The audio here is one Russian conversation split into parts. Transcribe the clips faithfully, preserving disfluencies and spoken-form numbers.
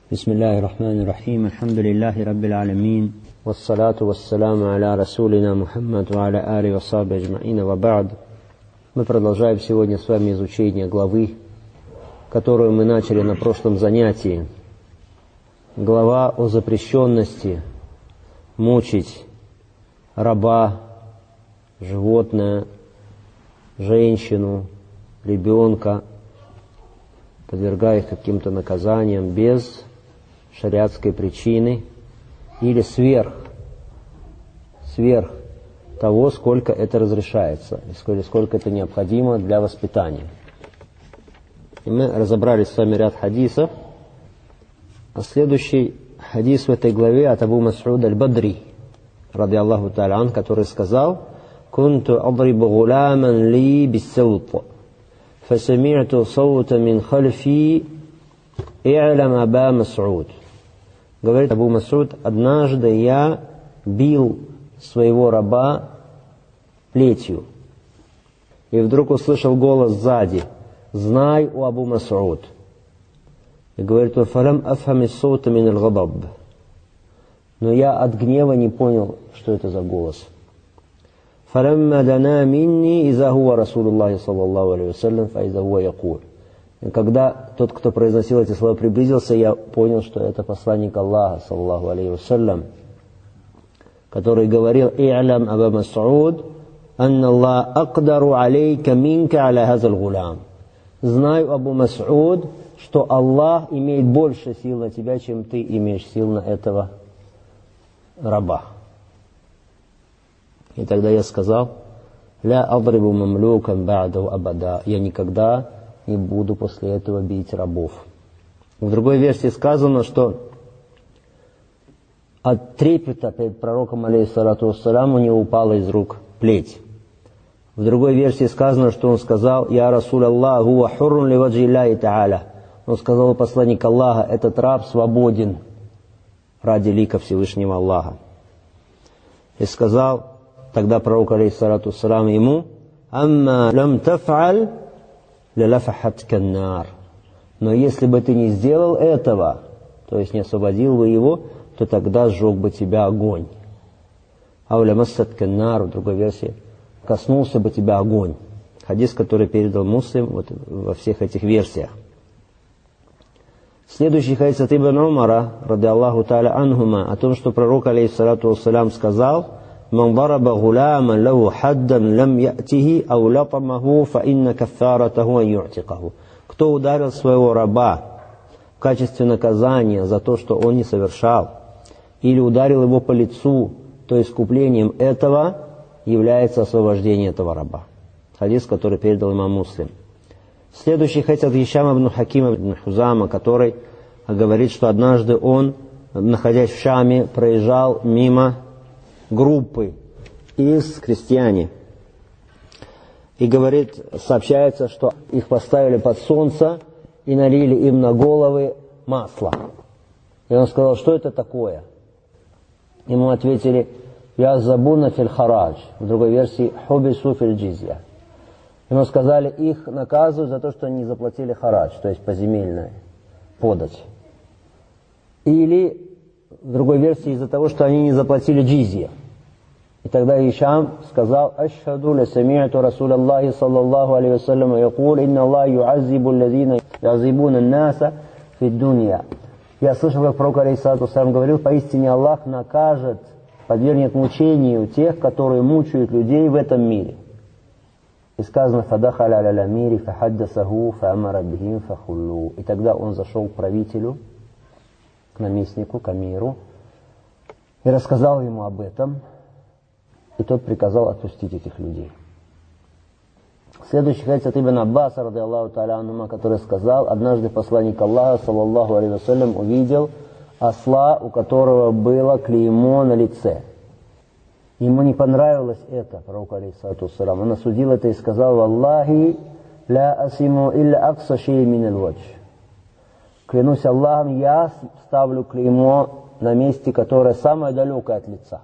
بسم الله الرحمن الرحيم الحمد لله رب العالمين والصلاة والسلام على رسولنا محمد وعلى آله وصحبه أجمعين وبعد. Мы продолжаем сегодня с вами изучение главы, которую мы начали на прошлом занятии. Глава о запрещенности мучить раба, животное, женщину, ребенка, подвергая их каким-то наказаниям без шариатской причины или сверх, сверх того, сколько это разрешается, или сколько это необходимо для воспитания. И мы разобрали с вами ряд хадисов. А следующий хадис в этой главе от Абу Мас'уд аль-Бадри, ради Аллаху та'аля ан, который сказал: «Кунту адрибу гуляман ли биссаут, фасами'ту саута мин хальфи, и'лам Аба Мас'уд». Говорит Абу Мас'уд: однажды я бил своего раба плетью, и вдруг услышал голос сзади: «Знай, о Абу Мас'уд». И говорит: «Фалам афхам ас-саута мин аль-гадаб». Но я от гнева не понял, что это за голос. «Фаламма дана минни иза хуа Расулуллахи саллаллаху алейхи вассалям фа иза хуа якуль». И когда тот, кто произносил эти слова, приблизился, я понял, что это посланник Аллаха саллаллаху алейхи вассалям, который говорил: «И'лам Аба Мас'уд, анна Аллах акдару алейка минка аля хазал гулям». Знай, Абу Мас'уд, что Аллах имеет больше сил на тебя, чем ты имеешь сил на этого раба. И тогда я сказал: «Ля адрибу мамлюкан ба'даху абада». Я никогда не буду после этого бить рабов. В другой версии сказано, что от трепета перед пророком, алейхиссалату вассалям, у него упала из рук плеть. В другой версии сказано, что он сказал: «Я Расул Аллах, хуа хуррун ли ваджи Аллахи та'аля». Он сказал: посланник Аллаха, этот раб свободен ради лика Всевышнего Аллаха. И сказал тогда пророк, алейхиссалату вассалям, ему: «Амма лам таф'аль ляфахатка ан-нар». Но если бы ты не сделал этого, то есть не освободил бы его, то тогда сжег бы тебя огонь. «Ауля массатка ан-нар», в другой версии, коснулся бы тебя огонь. Хадис, который передал Муслим вот во всех этих версиях. Следующий хадис от Ибн Умара, ради Аллаху та'аля анхума, о том, что пророк, алейхиссалату вассалям, сказал: «Ман дараба гуляман лаху хаддан лам ятихи ау латамаху фа инна каффаратаху ан ю'тикаху». Кто ударил своего раба в качестве наказания за то, что он не совершал, или ударил его по лицу, то искуплением этого является освобождение этого раба. Хадис, который передал имам Муслим. Следующий хадис от Гишама ибн Хакима ибн Хузама, который говорит, что однажды он, находясь в Шаме, проезжал мимо группы из крестьяне. И говорит, сообщается, что их поставили под солнце и налили им на головы масло. И он сказал: что это такое? Ему ответили: «Я забуна фил харадж». В другой версии: «Хубису фил джизья». Ему сказали: их наказывают за то, что они не заплатили харадж, то есть поземельная подать. Или, в другой версии, из-за того, что они не заплатили джизья. И тогда Ишам сказал: «Ашхаду ля сами'ту Расул Аллахи саллаллаху алейхи вассалям якуль, инна Аллах ю'аззибу аллазина ю'аззибуна ан-наса фи дунья». Я слышал, как пророк, алейхиссалату вассалям, говорил: поистине Аллах накажет, подвергнет мучению тех, которые мучают людей в этом мире. И сказано: «Фадахаля аля мири фахаддасаху фаамара бихим фахуллу». И тогда он зашел к правителю, к наместнику, к амиру, и рассказал ему об этом, и тот приказал отпустить этих людей. Следующий хадис от Ибн Аббаса, ради Аллаху та'аля анхума, который сказал: однажды посланник Аллаха, саллаллаху алейхи вассалям, увидел осла, у которого было клеймо на лице. Ему не понравилось это, пророк, алейхиссалату вассалям. Он осудил это и сказал: «Валлахи ля асиму илля акса шей мин аль-вадж». Клянусь Аллахом, я ставлю клеймо на месте, которое самое далекое от лица.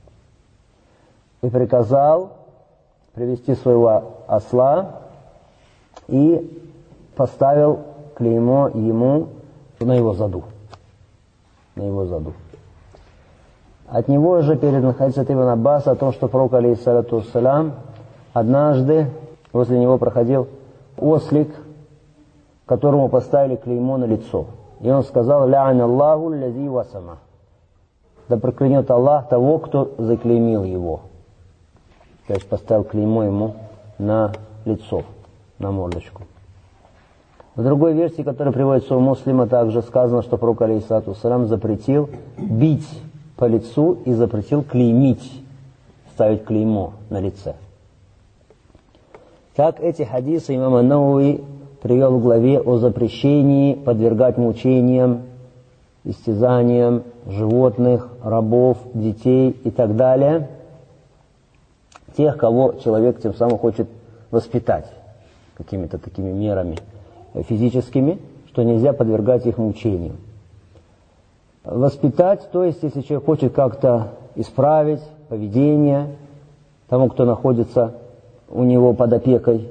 И приказал привести своего осла и поставил клеймо ему на его заду. на его заду. От него же передан хадис от Ибн Аббаса о том, что пророк, алейхиссалату вассалям, однажды возле него проходил ослик, которому поставили клеймо на лицо. И он сказал: «Ля'ан Аллаху лязи васама». Да проклянет Аллах того, кто заклеймил его. То есть поставил клеймо ему на лицо, на мордочку. В другой версии, которая приводится у Муслима, также сказано, что пророк, алейхиссалату вассалям, запретил бить по лицу и запретил клеймить, ставить клеймо на лице. Так эти хадисы имам ан-Навави привел в главе о запрещении подвергать мучениям, истязаниям животных, рабов, детей и так далее, тех, кого человек тем самым хочет воспитать какими-то такими мерами физическими, что нельзя подвергать их мучениям. Воспитать, то есть, если человек хочет как-то исправить поведение тому, кто находится у него под опекой,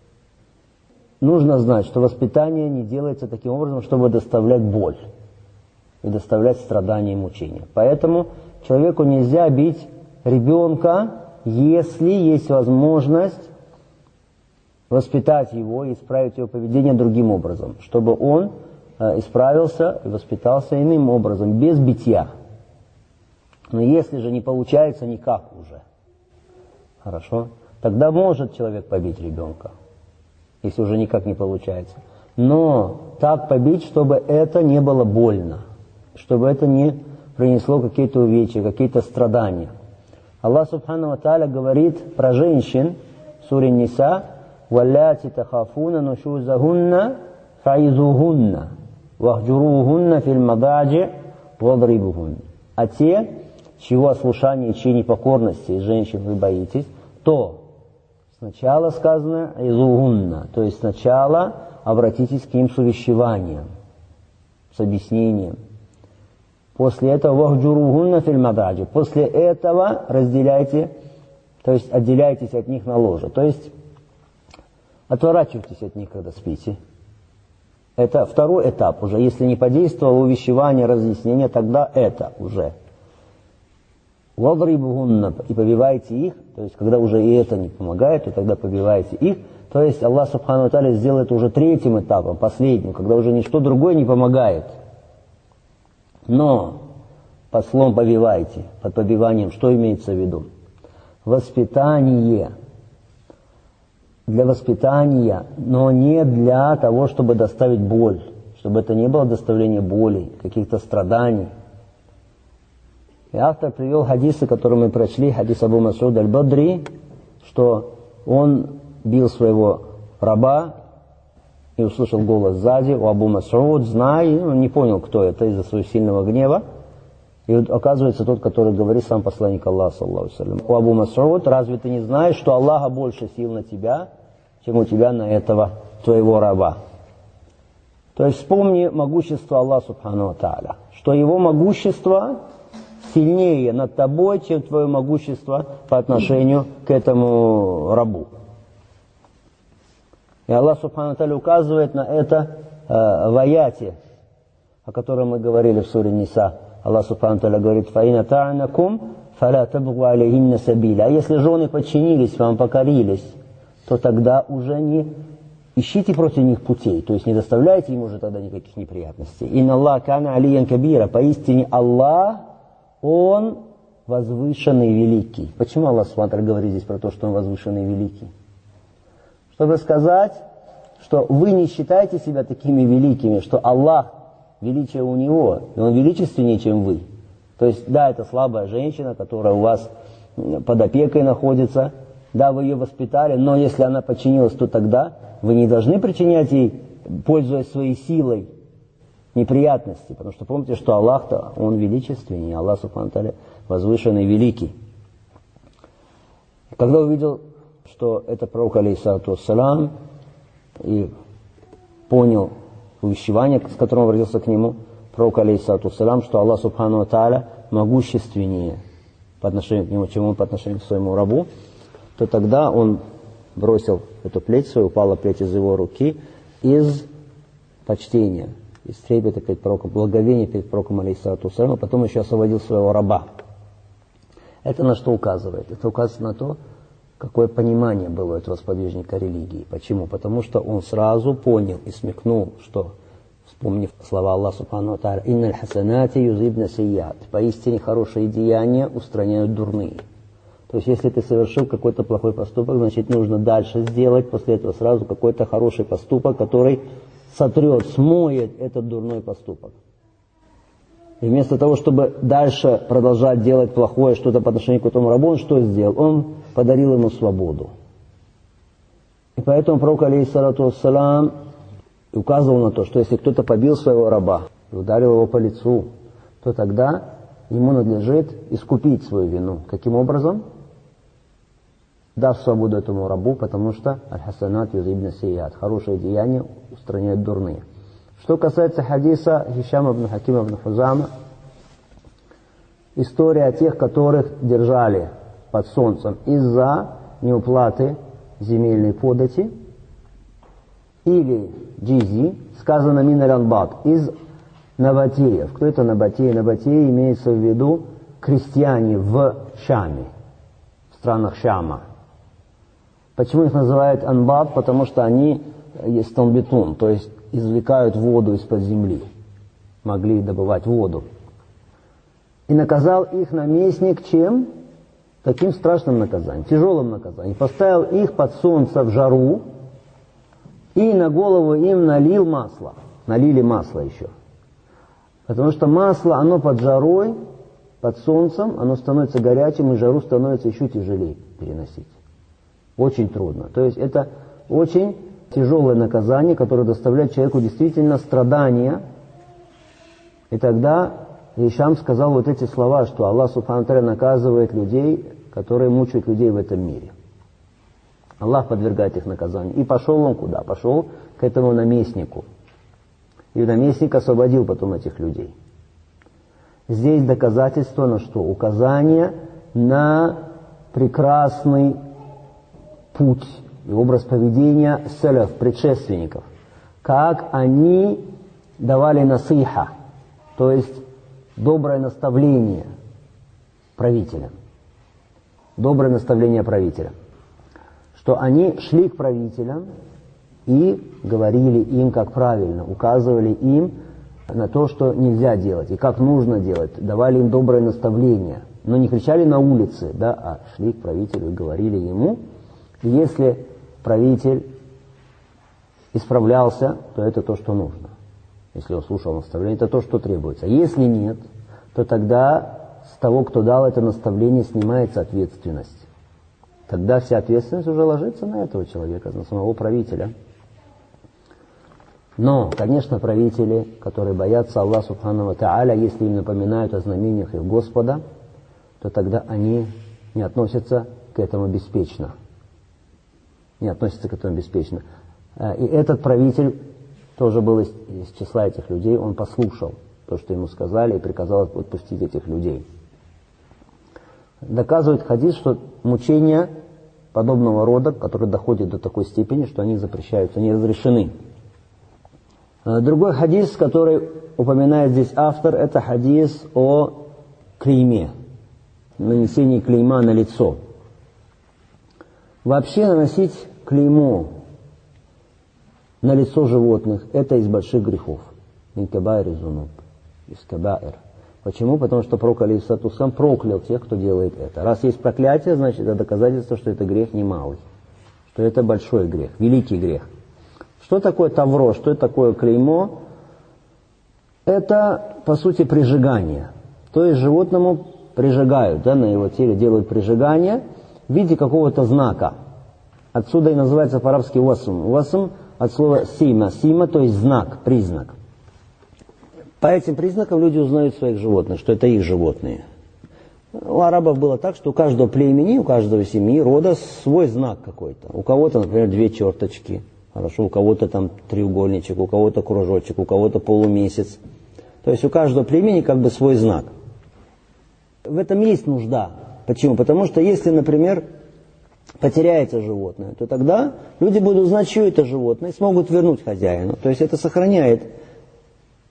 нужно знать, что воспитание не делается таким образом, чтобы доставлять боль и доставлять страдания и мучения. Поэтому человеку нельзя бить ребенка, если есть возможность воспитать его и исправить его поведение другим образом, чтобы он э, исправился и воспитался иным образом, без битья. Но если же не получается никак уже, хорошо, тогда может человек побить ребенка, если уже никак не получается. Но так побить, чтобы это не было больно, чтобы это не принесло какие-то увечья, какие-то страдания. Аллах Субхану ва Тааля говорит про женщин в суре Ниса: «Валляти тахафуна нушузахунна фаизухунна вахджурухунна фил мададжи вадрибухунна». А те, чьего ослушания и чьей непокорности из женщин вы боитесь, то сначала сказано «изухунна», то есть сначала обратитесь к ним с увещеванием, с объяснением. После этого «вахджурухунна фил мададжи», после этого разделяйте, то есть отделяйтесь от них на ложе, то есть отворачивайтесь от них, когда спите. Это второй этап уже. Если не подействовало увещевание, разъяснение, тогда это уже. «Вадрибухунна», и побивайте их, то есть когда уже и это не помогает, то тогда побивайте их. То есть Аллах Субхану ва Тааля сделает уже третьим этапом, последним, когда уже ничто другое не помогает. Но послом побивайте, под побиванием что имеется в виду? Воспитание. Для воспитания, но не для того, чтобы доставить боль, чтобы это не было доставление боли, каких-то страданий. И автор привел хадисы, которые мы прочли, хадис Абу Мас'уд аль-Бадри, что он бил своего раба и услышал голос сзади: «У Абу Мас'уд, знай», и он не понял, кто это, из-за своего сильного гнева. И вот оказывается тот, который говорит сам посланник Аллаха, саллаллаху алейхи ва саллям: «У Абу Мас'уд, разве ты не знаешь, что Аллаха больше сил на тебя, чем у тебя на этого твоего раба?» То есть вспомни могущество Аллаха Субхану ва Тааля, что его могущество сильнее над тобой, чем твое могущество по отношению к этому рабу. И Аллах Субхану ва Тааля указывает на это э, в аяте, о котором мы говорили в суре Ниса. Аллах Субхану ва Тааля говорит: «Фаина та'анакум фаля табгу алейхинна сабиля». А если жены подчинились вам, покорились, то тогда уже не ищите против них путей, то есть не доставляйте им уже тогда никаких неприятностей. «Инна Аллах кана алиян кабира», поистине Аллах, Он возвышенный и великий. Почему Аллах Субхану ва Тааля говорит здесь про то, что Он возвышенный и великий? Чтобы сказать, что вы не считаете себя такими великими, что Аллах, величие у Него, и Он величественнее, чем вы. То есть, да, это слабая женщина, которая у вас под опекой находится, да, вы ее воспитали, но если она подчинилась, то тогда вы не должны причинять ей, пользуясь своей силой, неприятности, потому что помните, что Аллах-то, Он величественнее, Аллах Субхану ва Тааля возвышенный, великий. Когда увидел, что это пророк, алейхиссалату вассалям, и понял увещевание, с которым обратился к нему пророк, алейхиссалату вассалям, что Аллах Субхану ва Тааля могущественнее по отношению к нему, чем он по отношению к своему рабу, то тогда он бросил эту плеть свою, упала плеть из его руки из почтения, из трепета перед пророком, благовения перед пророком, алейхиссалату вассалям, а потом еще освободил своего раба. Это на что указывает? Это указывает на то, какое понимание было у этого сподвижника религии. Почему? Потому что он сразу понял и смекнул, что, вспомнив слова Аллаха субхану ва тааля, «Инналь хасанати юзибна сайят». Поистине хорошие деяния устраняют дурные. То есть, если ты совершил какой-то плохой поступок, значит, нужно дальше сделать, после этого сразу какой-то хороший поступок, который сотрет, смоет этот дурной поступок. И вместо того, чтобы дальше продолжать делать плохое что-то по отношению к этому рабу, он что сделал? Он подарил ему свободу. И поэтому пророк, алейхиссалату вассалям, указывал на то, что если кто-то побил своего раба и ударил его по лицу, то тогда ему надлежит искупить свою вину. Каким образом? Дав свободу этому рабу, потому что аль-хасанат юзибна сайят. Хорошие деяния устраняют дурные. Что касается хадиса Хишама ибн Хакима ибн Хузама, история о тех, которых держали под солнцем из-за неуплаты земельной подати или джизи, сказано миналь анбат, из набатеев. Кто это набатеи? Набатеи имеется в виду крестьяне в Шаме, в странах Шама. Почему их называют анбат? Потому что они есть танбитун, то есть извлекают воду из-под земли, могли добывать воду. И наказал их наместник чем? Таким страшным наказанием, тяжелым наказанием. Поставил их под солнце в жару и на голову им налил масло. Налили масло еще. Потому что масло, оно под жарой, под солнцем, оно становится горячим, и жару становится еще тяжелее переносить. Очень трудно. То есть это очень тяжелое наказание, которое доставляет человеку действительно страдания. И тогда Ишам сказал вот эти слова, что Аллах субхану ва тааля наказывает людей, которые мучают людей в этом мире. Аллах подвергает их наказанию. И пошел он куда? Пошел к этому наместнику. И наместник освободил потом этих людей. Здесь доказательство на что? Указание на прекрасный путь и образ поведения салаф, предшественников. Как они давали насиха, то есть доброе наставление правителям. Доброе наставление правителям. Что они шли к правителям и говорили им, как правильно, указывали им на то, что нельзя делать и как нужно делать, давали им доброе наставление, но не кричали на улице, да, а шли к правителю и говорили ему. И если правитель исправлялся, то это то, что нужно. Если он слушал наставление, это то, что требуется. Если нет, то тогда с того, кто дал это наставление, снимается ответственность. Тогда вся ответственность уже ложится на этого человека, на самого правителя. Но, конечно, правители, которые боятся Аллаха субхану ва тааля, если им напоминают о знамениях их Господа, то тогда они не относятся к этому беспечно. Не относятся к этому беспечно. И этот правитель тоже был из, из числа этих людей, он послушал то, что ему сказали, и приказал отпустить этих людей. Доказывает хадис, что мучения подобного рода, которые доходят до такой степени, что они запрещаются, они разрешены. Другой хадис, который упоминает здесь автор, это хадис о клейме, нанесении клейма на лицо. Вообще наносить клеймо на лицо животных – это из больших грехов. Мин кабаир зунуб, из кабаир. Почему? Потому что пророк алейхиссалату вассалям проклял тех, кто делает это. Раз есть проклятие, значит это доказательство, что это грех не малый, что это большой грех, великий грех. Что такое тавро, что такое клеймо? Это, по сути, прижигание. То есть животному прижигают, да, на его теле делают прижигание в виде какого-то знака. Отсюда и называется по-арабски васм. Васм от слова сима. Сима, то есть знак, признак. По этим признакам люди узнают своих животных, что это их животные. У арабов было так, что у каждого племени, у каждого семьи, рода свой знак какой-то. У кого-то, например, две черточки, хорошо, у кого-то там треугольничек, у кого-то кружочек, у кого-то полумесяц. То есть у каждого племени как бы свой знак. В этом есть нужда. Почему? Потому что если, например, потеряется животное, то тогда люди будут знать, что это животное, и смогут вернуть хозяину. То есть это сохраняет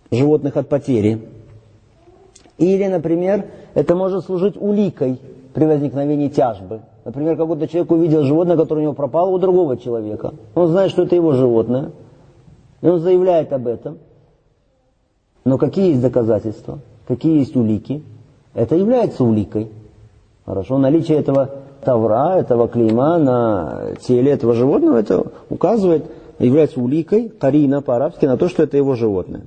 животных от потери. Или, например, это может служить уликой при возникновении тяжбы. Например, какой-то человек увидел животное, которое у него пропало у другого человека. Он знает, что это его животное, и он заявляет об этом. Но какие есть доказательства? Какие есть улики? Это является уликой. Хорошо, наличие этого тавра, этого клейма на теле этого животного, это указывает, является уликой, карина по-арабски, на то, что это его животное.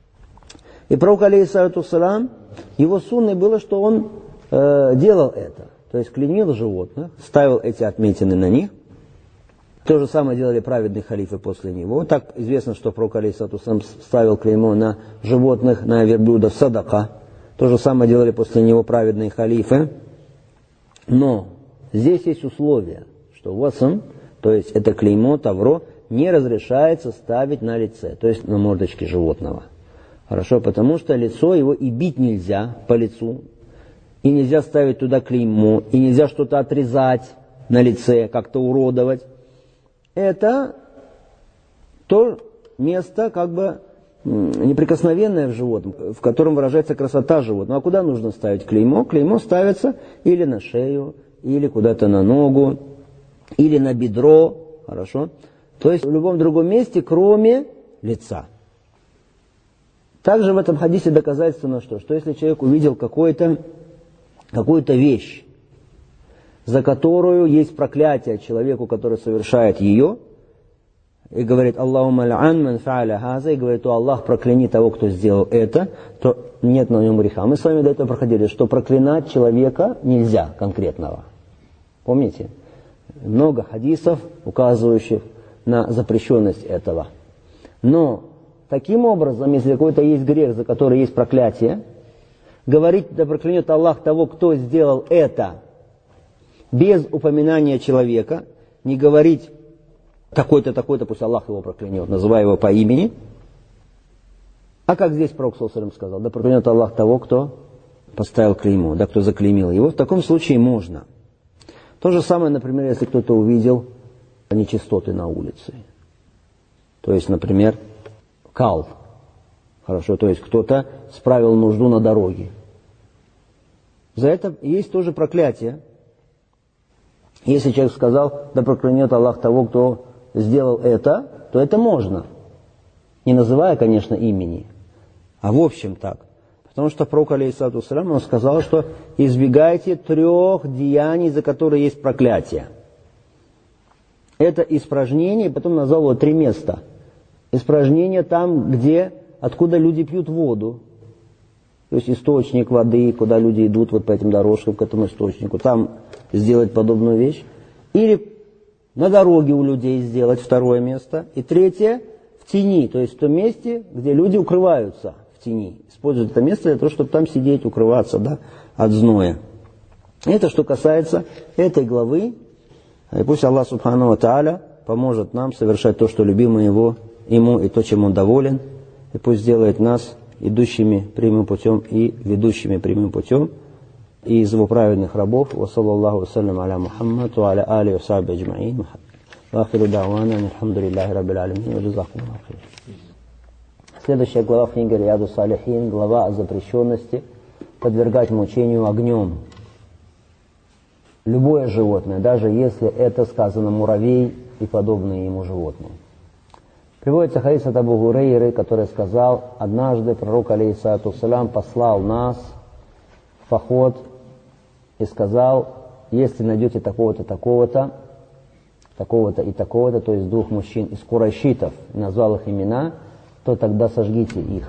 И пророк, алейхиссалату вассалам, его сунной было, что он э, делал это. То есть клеймил животных, ставил эти отметины на них. То же самое делали праведные халифы после него. Так известно, что пророк, алейхиссалату вассалам, ставил клеймо на животных, на верблюдов садака. То же самое делали после него праведные халифы. Но здесь есть условие, что васм, то есть это клеймо, тавро, не разрешается ставить на лице, то есть на мордочке животного. Хорошо, потому что лицо его и бить нельзя по лицу, и нельзя ставить туда клеймо, и нельзя что-то отрезать на лице, как-то уродовать. Это то место, как бы, неприкосновенное в животном, в котором выражается красота животного. А куда нужно ставить клеймо? Клеймо ставится или на шею, или куда-то на ногу, или на бедро. Хорошо? То есть в любом другом месте, кроме лица. Также в этом хадисе доказательство на что? Что если человек увидел какой-то, какую-то вещь, за которую есть проклятие человеку, который совершает ее, и говорит: Аллахумма ла'ан ман фа'аля хаза, и говорит: о Аллах, прокляни того, кто сделал это, то нет на нем греха. Мы с вами до этого проходили, что проклинать человека нельзя конкретного. Помните? Много хадисов, указывающих на запрещенность этого. Но таким образом, если какой-то есть грех, за который есть проклятие, говорить: да проклянет Аллах того, кто сделал это, без упоминания человека, не говорить: такой-то, такой-то, пусть Аллах его проклянет, называя его по имени. А как здесь пророк саллаллаху алейхи ва саллям сказал: да проклянет Аллах того, кто поставил клеймо, да, кто заклеймил его. В таком случае можно. То же самое, например, если кто-то увидел нечистоты на улице. То есть, например, кал. Хорошо, то есть кто-то справил нужду на дороге. За это есть тоже проклятие. Если человек сказал: да проклянет Аллах того, кто сделал это, то это можно. Не называя, конечно, имени, а в общем так. Потому что пророк, алейхиссалату вассалям, он сказал, что избегайте трех деяний, за которые есть проклятие. Это испражнение, потом назвал его три места. Испражнение там, где, откуда люди пьют воду. То есть источник воды, куда люди идут вот по этим дорожкам, к этому источнику. Там сделать подобную вещь. Или на дороге у людей сделать второе место. И третье, в тени, то есть в том месте, где люди укрываются в тени. Используют это место для того, чтобы там сидеть, укрываться, да, от зноя. Это что касается этой главы. И пусть Аллах Субхану ва Тааля поможет нам совершать то, что любимо его, ему, и то, чем он доволен. И пусть сделает нас идущими прямым путем и ведущими прямым путем. И из его праведных рабов. Ва саллаллаху ва саллям аля Мухаммад ва аля али ва сахби аджмаин. Ва ахиру да'вана алхамдулиллахи раббил аламин. Ва джазакумуллаху хайр. Следующая глава в книге Рияду Салихин, глава о запрещенности подвергать мучению огнем любое животное, даже если это, сказано, муравей и подобные ему животные. Приводится хадис от Абу Гурейры, который сказал: однажды пророк, алейхиссалату вассалям, послал нас в поход и сказал: если найдете такого-то, такого-то, такого-то и такого-то, то есть двух мужчин из курайшитов, и назвал их имена, то тогда сожгите их.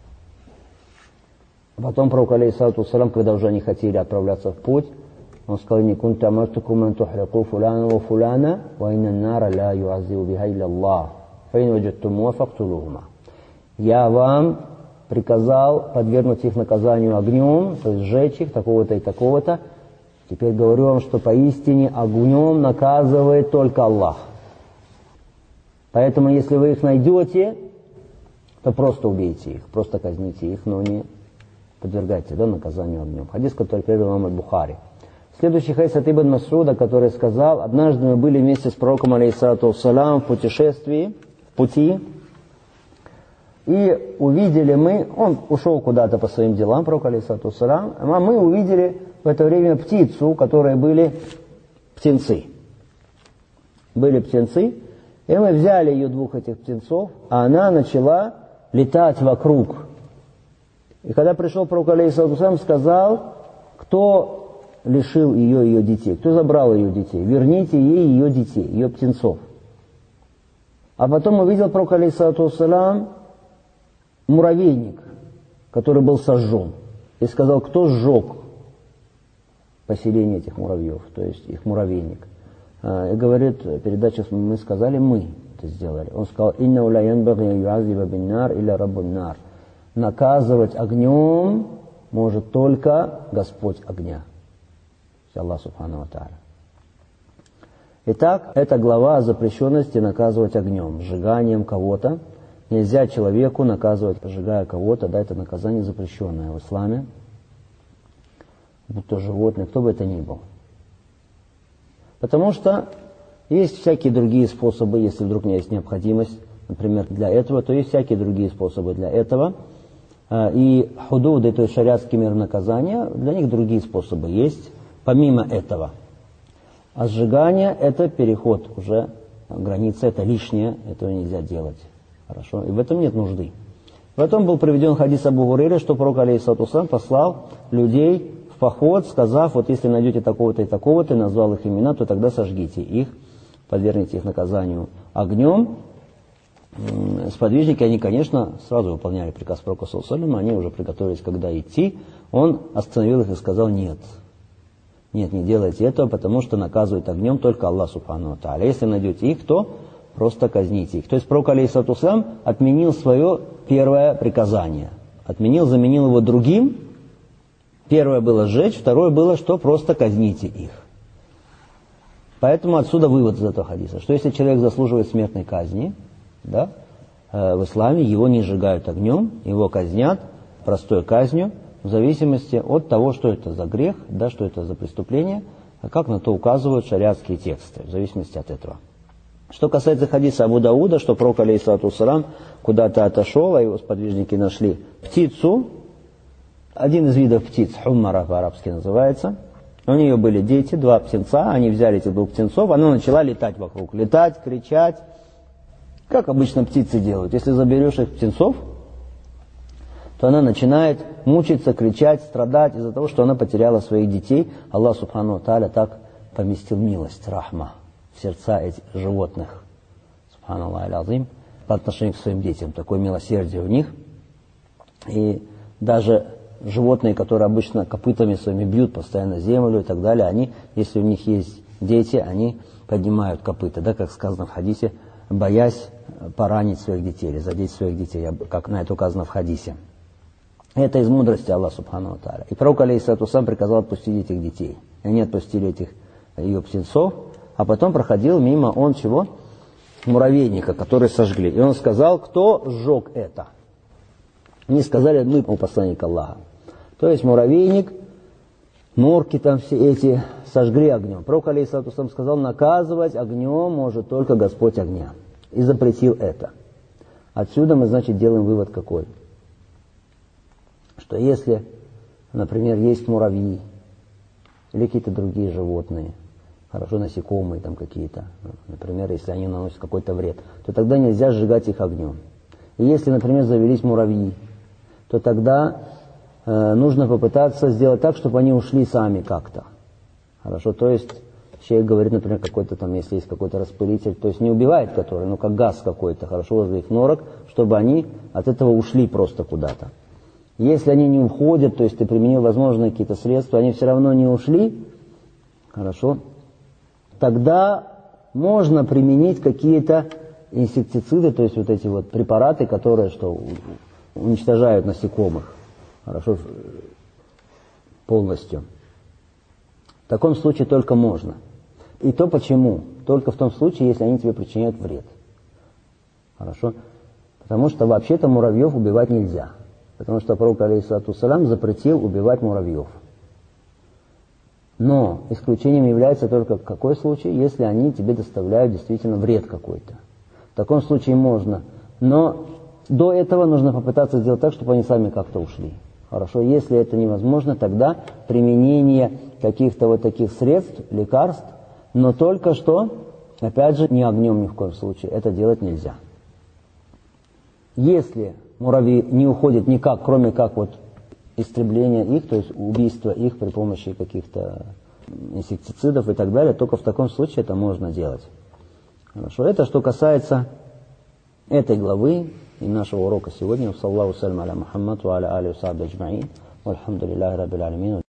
Потом пророк, алейхиссалату вассалям, когда уже они хотели отправляться в путь, он сказал: «Не кунту амартукум ан тухрику фуляна ва фуляна, ва инна нара ла юаззибу биха илля Аллах, фа ин ваджадтумуха фактулухума». Я вам приказал подвергнуть их наказанию огнем, то есть сжечь их, такого-то и такого-то. Теперь говорю вам, что поистине огнем наказывает только Аллах. Поэтому, если вы их найдете, то просто убейте их, просто казните их, но не подвергайте, да, наказанию огнем. Хадис, который привел имам аль-Бухари. Следующий хадис от Ибн Масуда, который сказал: однажды мы были вместе с пророком, алейхиссалату вассалям, в путешествии, в пути, И увидели мы, он ушел куда-то по своим делам, пророк алейхиссалату вассалям, а мы увидели в это время птицу, у которой были птенцы. Были птенцы, и мы взяли ее, двух этих птенцов, а она начала летать вокруг. И когда пришел пророк алейхиссалату вассалям, сказал, кто лишил ее ее детей, кто забрал ее детей, верните ей ее детей, ее птенцов. А потом увидел пророк алейхиссалату вассалям муравейник, который был сожжен. И сказал, кто сжег поселение этих муравьев, то есть их муравейник. И говорит, передача, мы сказали, мы это сделали. Он сказал, «Инна ла янбагhi юазиба бин-нар илля раббун-нар». Наказывать огнем может только Господь огня. Аллах субхану ва тааля. Итак, эта глава о запрещенности наказывать огнем, сжиганием кого-то. Нельзя человеку наказывать, сжигая кого-то, да, это наказание запрещенное в исламе, будь то животное, кто бы это ни был. Потому что есть всякие другие способы, если вдруг у меня есть необходимость, например, для этого, то есть всякие другие способы для этого. И худуды, то есть шариатский мир наказания, для них другие способы есть, помимо этого. А сжигание – это переход уже границы, это лишнее, этого нельзя делать. Хорошо? И в этом нет нужды. Потом был приведен хадис Абу Гурейры, что пророк алейхиссалату вассалям послал людей в поход, сказав, вот если найдете такого-то и такого-то, и назвал их имена, то тогда сожгите их, подвергните их наказанию огнем. Сподвижники, они, конечно, сразу выполняли приказ пророка саллаллаху алейхи ва саллям, они уже приготовились, когда идти. Он остановил их и сказал, нет. Нет, не делайте этого, потому что наказывает огнем только Аллах субхану ва тааля. Если найдете их, то просто казните их. То есть пророк алейхиссалату вассалям отменил свое первое приказание. Отменил, заменил его другим. Первое было сжечь, второе было, что просто казните их. Поэтому отсюда вывод из этого хадиса, что если человек заслуживает смертной казни, да, э, в исламе его не сжигают огнем, его казнят простой казнью, в зависимости от того, что это за грех, да, что это за преступление, как на то указывают шариатские тексты, в зависимости от этого. Что касается хадиса Абу Дауда, что пророк алейхиссалату вассалям куда-то отошел, а его сподвижники нашли птицу, один из видов птиц, хуммара по-арабски называется, у нее были дети, два птенца, они взяли этих двух птенцов, она начала летать вокруг, летать, кричать, как обычно птицы делают. Если заберешь их птенцов, то она начинает мучиться, кричать, страдать из-за того, что она потеряла своих детей. Аллах субхану ва тааля так поместил милость, рахма, в сердца этих животных, субханаллах аль-азим, по отношению к своим детям. Такое милосердие у них. И даже животные, которые обычно копытами своими бьют постоянно землю и так далее, они, если у них есть дети, они поднимают копыта, да, как сказано в хадисе, боясь поранить своих детей или задеть своих детей, как на это указано в хадисе. Это из мудрости Аллаха субхану ва тааля. И пророк алейхиссалату вассалям приказал отпустить этих детей. И они отпустили этих ее птенцов, а потом проходил мимо он чего? Муравейника, который сожгли. И он сказал, кто сжег это? Они сказали, мы, у посланника Аллаха. То есть муравейник, норки там все эти сожгли огнем. Пророк алейхиссалату вассалям сказал, наказывать огнем может только Господь огня. И запретил это. Отсюда мы, значит, делаем вывод какой? Что если, например, есть муравьи или какие-то другие животные, хорошо, насекомые там какие-то, например, если они наносят какой-то вред, то тогда нельзя сжигать их огнем. И если, например, завелись муравьи, то тогда э, нужно попытаться сделать так, чтобы они ушли сами как-то. Хорошо, то есть человек говорит, например, какой-то там, если есть какой-то распылитель, то есть не убивает который, но как газ какой-то, хорошо, возле их норок, чтобы они от этого ушли просто куда-то. Если они не уходят, то есть ты применил возможные какие-то средства, они все равно не ушли, хорошо, тогда можно применить какие-то инсектициды, то есть вот эти вот препараты, которые что, уничтожают насекомых, хорошо, полностью. В таком случае только можно. И то почему? Только в том случае, если они тебе причиняют вред. Хорошо? Потому что вообще-то муравьев убивать нельзя. Потому что пророк алейхиссалату вассалям запретил убивать муравьев. Но исключением является только какой случай, если они тебе доставляют действительно вред какой-то. В таком случае можно. Но До этого нужно попытаться сделать так, чтобы они сами как-то ушли. Хорошо, если это невозможно, тогда применение каких-то вот таких средств, лекарств, но только что, опять же, не огнем ни в коем случае, это делать нельзя. Если муравьи не уходят никак, кроме как вот истребления их, то есть убийства их при помощи каких-то инсектицидов и так далее, только в таком случае это можно делать. Хорошо, это что касается этой главы и нашего урока сегодня. Саллаху салям аля Мухаммад ва аля али ва сахби аджмаин. Вальхамдулиллахи раббил алямин.